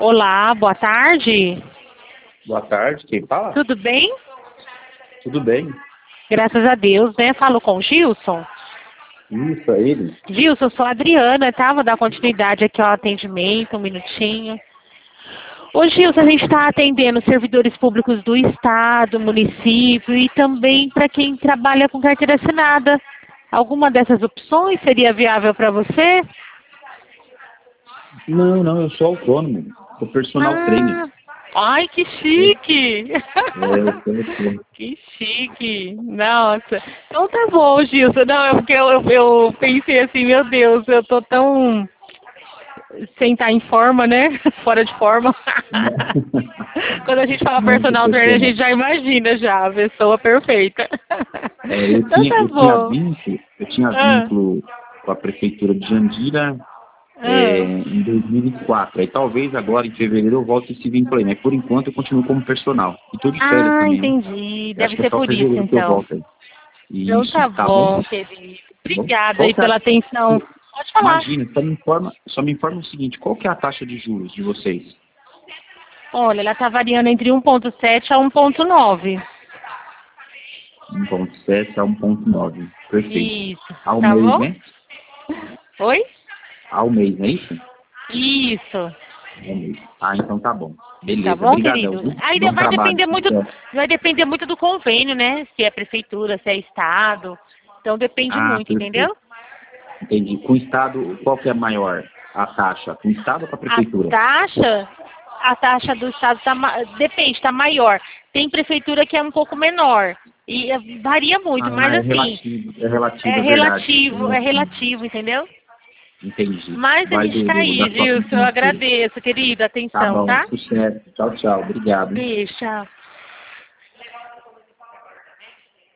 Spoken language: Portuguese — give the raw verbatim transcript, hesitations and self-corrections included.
Olá, boa tarde. Boa tarde, quem fala? Tudo bem? Tudo bem? Graças a Deus, né? Falo com o Gilson. Isso, é ele. Gilson, eu sou a Adriana, tá? Vou dar continuidade aqui ao atendimento, um minutinho. Ô Gilson, a gente está atendendo servidores públicos do Estado, município e também para quem trabalha com carteira assinada. Alguma dessas opções seria viável para você? Não, não, eu sou autônomo. Sou personal Ah, trainer. ai, que chique! É, eu sou autônomo. Que chique! Nossa! Então tá bom, Gilson. Não, é porque eu, eu, eu pensei assim, meu Deus, eu tô tão sem estar em forma, né? Fora de forma. Quando a gente fala Não, não personal tem trainer, a problema. gente já imagina já a pessoa perfeita. É, eu Então tinha, tá eu tinha bom. vínculo, eu tinha Ah, vínculo com a prefeitura de Jandira é, ah. em dois mil e quatro. Aí talvez agora em fevereiro eu volte esse vínculo aí, mas por enquanto eu continuo como personal. E tô de férias Ah, também, né? entendi. Eu acho Deve que é ser só por isso, fevereiro que eu então. volto aí. Então Isso, tá tá bom? bom, querido. Tá bom? Obrigada Qual aí que é pela a... atenção. Pode falar. Imagina, só me informa, só me informa o seguinte, qual que é a taxa de juros de vocês? Olha, ela tá variando entre um ponto sete a um ponto nove. um ponto sete a um ponto nove. Perfeito. Isso. Ao Tá mês, bom? né? Oi? Ao mês, não é isso? Isso. Ao mês. Ah, então tá bom. Tá Beleza. bom, Obrigadão, querido? viu? Aí de- Bom vai trabalho. depender muito, Sucesso. vai depender muito do convênio, né? Se é prefeitura, se é estado. Então depende Ah, muito, perfeito. entendeu? Entendi. Com o Estado, qual que é maior a taxa? Com o Estado ou com a A Prefeitura? taxa, a taxa do estado tá, ma- depende, tá maior. Tem prefeitura que é um pouco menor. E eh, varia muito, mas Ah, é assim, relativo. É relativo, é é verdade. É relativo, é relativo. relativo, entendeu? Entendi. Mas a Vai gente do, tá do- da aí, situação Gilson. Eu financeira. agradeço, querido, a Tá atenção, bom. tá? Sucesso. Tchau, tchau. Obrigado. Beijo, tchau.